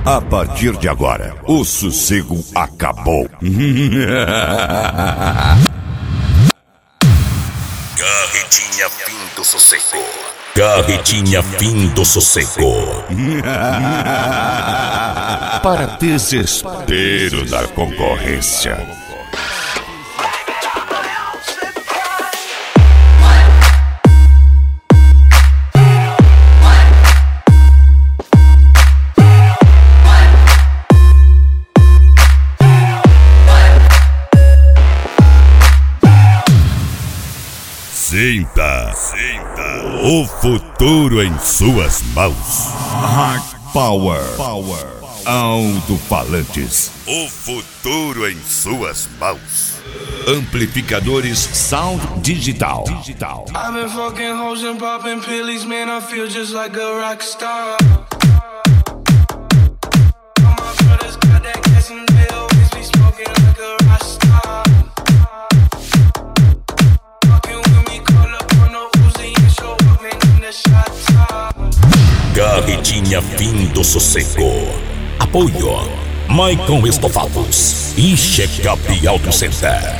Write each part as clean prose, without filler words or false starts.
A partir de agora, o sossego acabou. Carretinha fim do sossego. Carretinha fim do sossego. Para desespero da concorrência. Sinta, o futuro em suas mãos. High Power, alto-falantes. O futuro em suas mãos. Amplificadores Sound Digital. I've been fucking hoes and popping pillies, man, I feel just like a rock star. All my brothers got that gas and they always be smoking like a rock star. Carretinha fim do sossego. Apoio Maicon Estofados e Check-up Auto Center.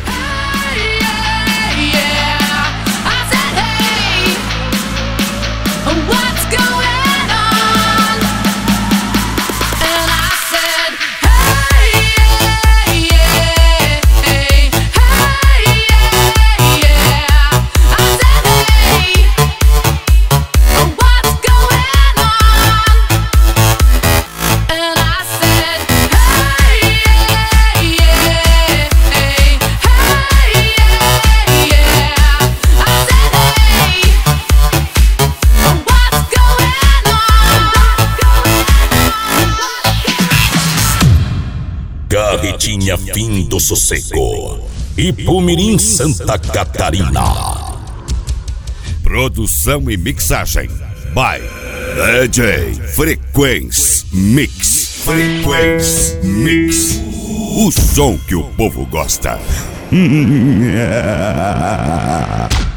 Carretinha fim do sossego. Ipumirim, Santa Catarina. Produção e mixagem by DJ Frequência Mix. O som que o povo gosta.